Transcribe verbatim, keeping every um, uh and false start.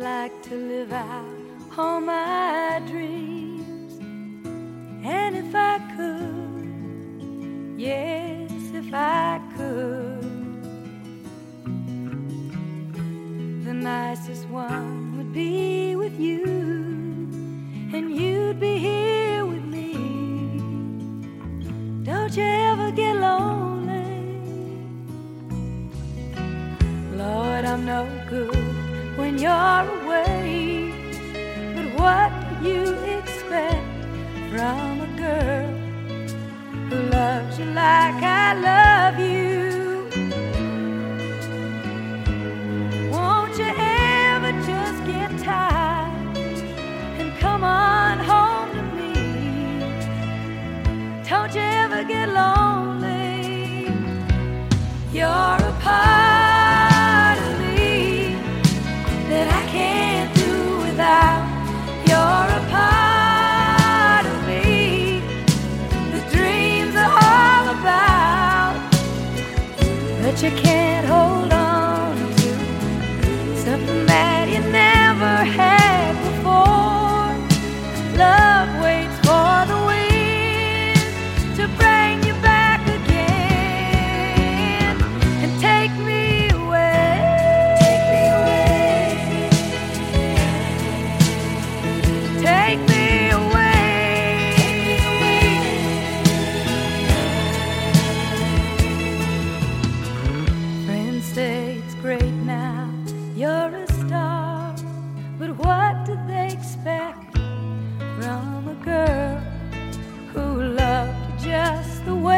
like to live out all my dreams. And if I could, yes, if I could, the nicest one would be with you, and you'd be here with me. Don't you ever get lonely? Lord, I'm no good when you're away, but what do you expect from a girl who loves you like I love you? Won't you ever just get tired and come on home to me? Don't you ever get lonely? You're a part of me that I can't do without. You're a part of me the dreams are all about, that you can't hold on to, something that you never had before. Love waits for the wind to bring you back again and take me away. Take me away. Take me away. Friends say it's great now, you're a star, but what do they expect from a girl who loved you just the way